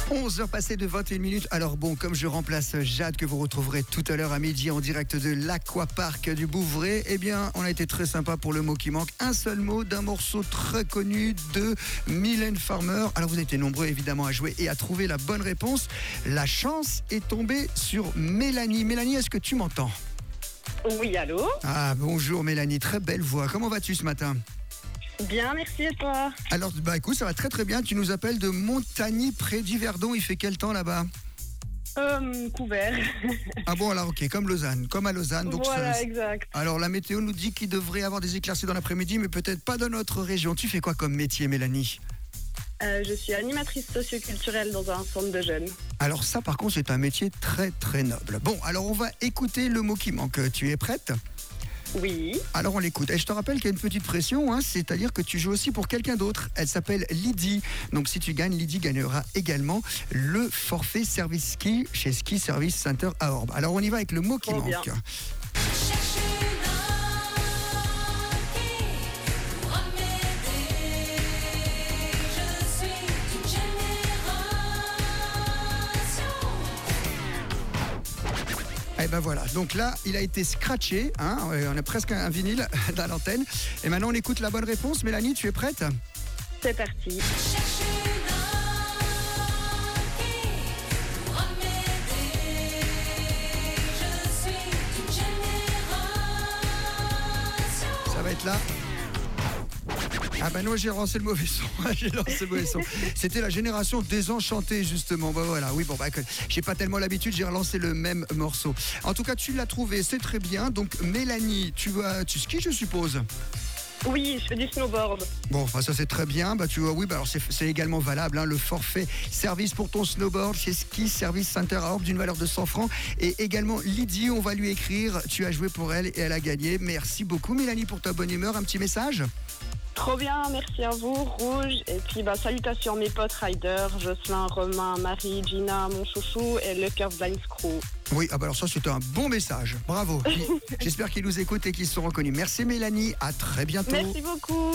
11h passées de 21 minutes. Alors bon, comme je remplace Jade que vous retrouverez tout à l'heure à midi en direct de l'Aquapark du Bouvray, eh bien on a été très sympa pour le mot qui manque. Un seul mot d'un morceau très connu de Mylène Farmer. Alors vous avez été nombreux évidemment à jouer et à trouver la bonne réponse. La chance est tombée sur Mélanie. Mélanie, est-ce que tu m'entends ? Oui, allô ? Ah bonjour Mélanie, très belle voix. Comment vas-tu ce matin ? Bien, merci et toi ? Alors écoute, ça va très très bien. Tu nous appelles de Montagny près d'Yverdon. Il fait quel temps là-bas ? Couvert. Ah bon, alors ok, comme Lausanne, comme à Lausanne. Donc Voilà, exact. Alors la météo nous dit qu'il devrait y avoir des éclaircies dans l'après-midi, mais peut-être pas dans notre région. Tu fais quoi comme métier, Mélanie ? Je suis animatrice socioculturelle dans un centre de jeunes. Alors ça, par contre, c'est un métier très très noble. Bon, alors on va écouter le mot qui manque. Tu es prête ? Oui. Alors on l'écoute. Et je te rappelle qu'il y a une petite pression, c'est-à-dire que tu joues aussi pour quelqu'un d'autre. Elle s'appelle Lydie. Donc si tu gagnes, Lydie gagnera également le forfait service ski chez Ski Service Center à Orbe. Alors on y va avec le mot qui Trop manque. bien. Et ben voilà, donc là il a été scratché, on a presque un vinyle dans l'antenne. Et maintenant on écoute la bonne réponse. Mélanie, tu es prête ? C'est parti. Ça va être là. Ah ben non, j'ai lancé le mauvais son. C'était la génération désenchantée justement. Ben voilà, oui bon j'ai pas tellement l'habitude, j'ai relancé le même morceau. En tout cas, tu l'as trouvé, c'est très bien. Donc Mélanie, tu skis, je suppose. Oui, je fais du snowboard. Bon, ça c'est très bien. Alors c'est également valable. Le forfait service pour ton snowboard chez Ski Service Center à Orbe d'une valeur de 100 francs. Et également Lydie, on va lui écrire. Tu as joué pour elle et elle a gagné. Merci beaucoup Mélanie pour ta bonne humeur. Un petit message ? Trop bien, merci à vous, Rouge. Et puis salutations à mes potes riders, Jocelyn, Romain, Marie, Gina, mon chouchou et le Curve Lines Crew. Oui, alors ça c'était un bon message. Bravo. J'espère qu'ils nous écoutent et qu'ils sont reconnus. Merci Mélanie, à très bientôt. Merci beaucoup.